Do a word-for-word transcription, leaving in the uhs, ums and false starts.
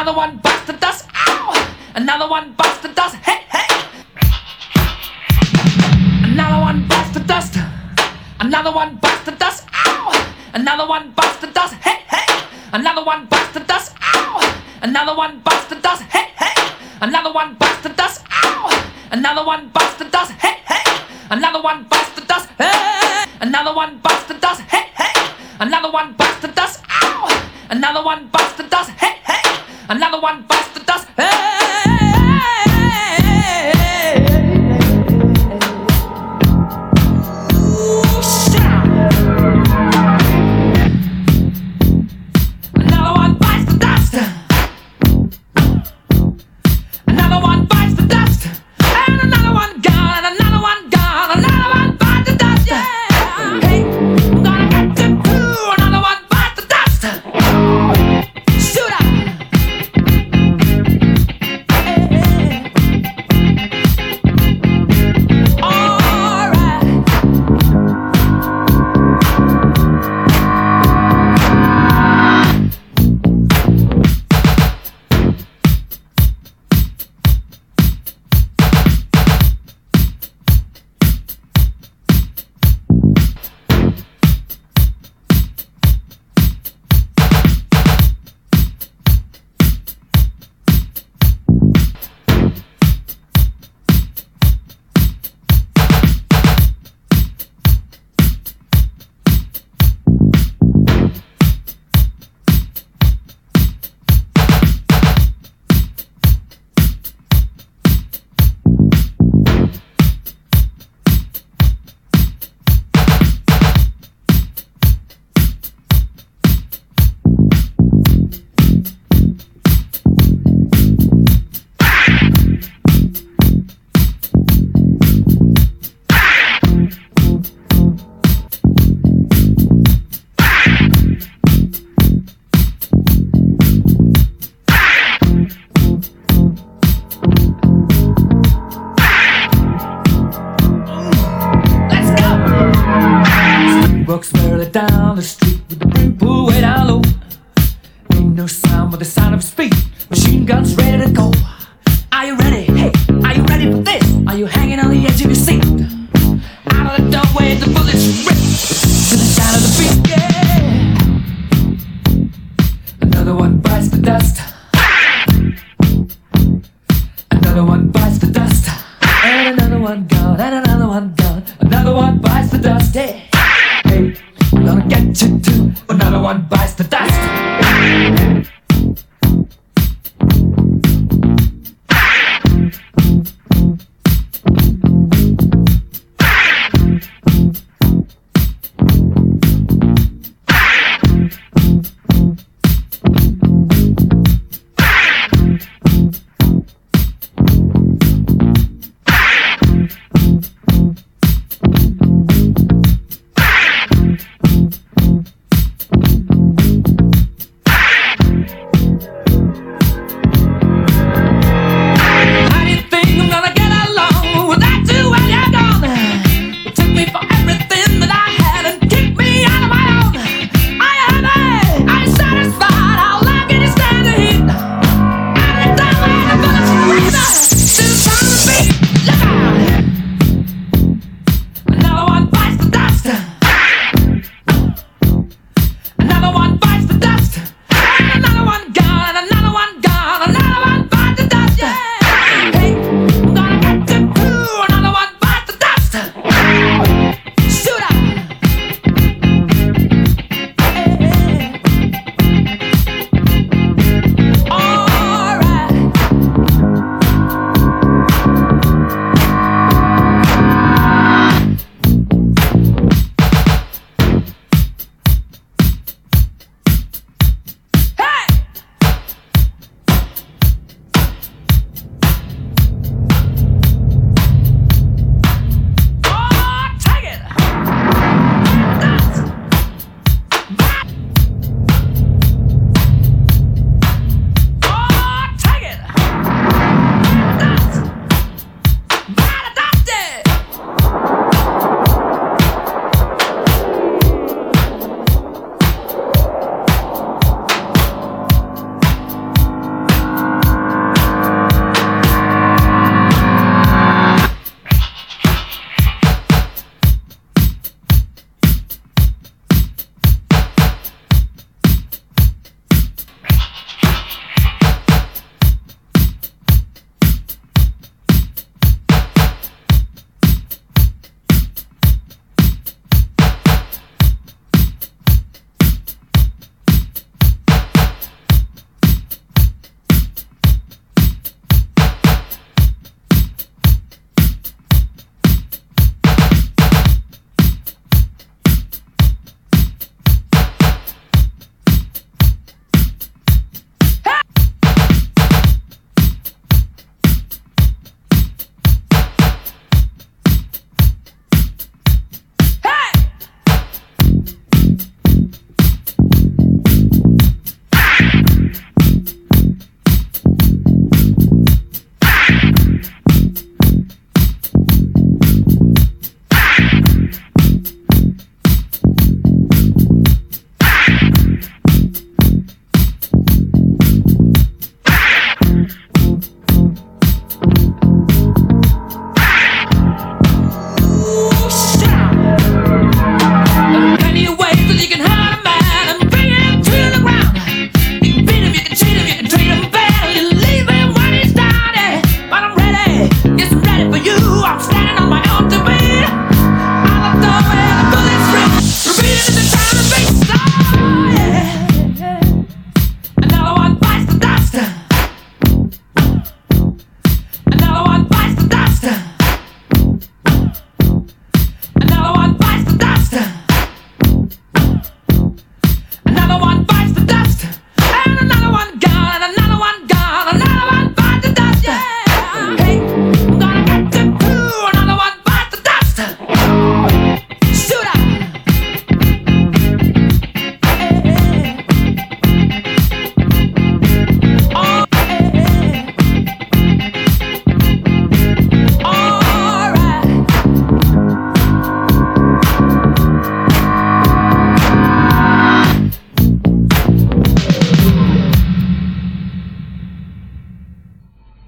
Another one bites the dust. Ow! Another one bites the dust. Hey, hey! Another one bites the dust. Another one bites the dust. Ow! Another one bites the dust. Hey, hey! Another one bites the dust. Ow! Another one bites the dust. Hey, hey! Another one bites the dust. Ow! Another one bites the dust. Hey, hey! Another one bites the dust. Hey! Another one bites the dust. Hey, hey! Another one bites the dust. Ow! Another one bites the dust. Hey, hey! Another one bites the dust. Hey! Walks barely down the street with the brim pulled way down low. Ain't no sound but the sound of speed. Machine guns ready to go. Are you ready? Hey, are you ready for this? Are you hanging on the edge of your seat? Out of the doorway the bullets rip to the sound of the beat. Yeah. Another one bites the dust. Another one bites the dust. And another one gone. And another one gone. Another one bites the dust. Yeah. Hey, I'm gonna get you too. Another one bites the dust. another one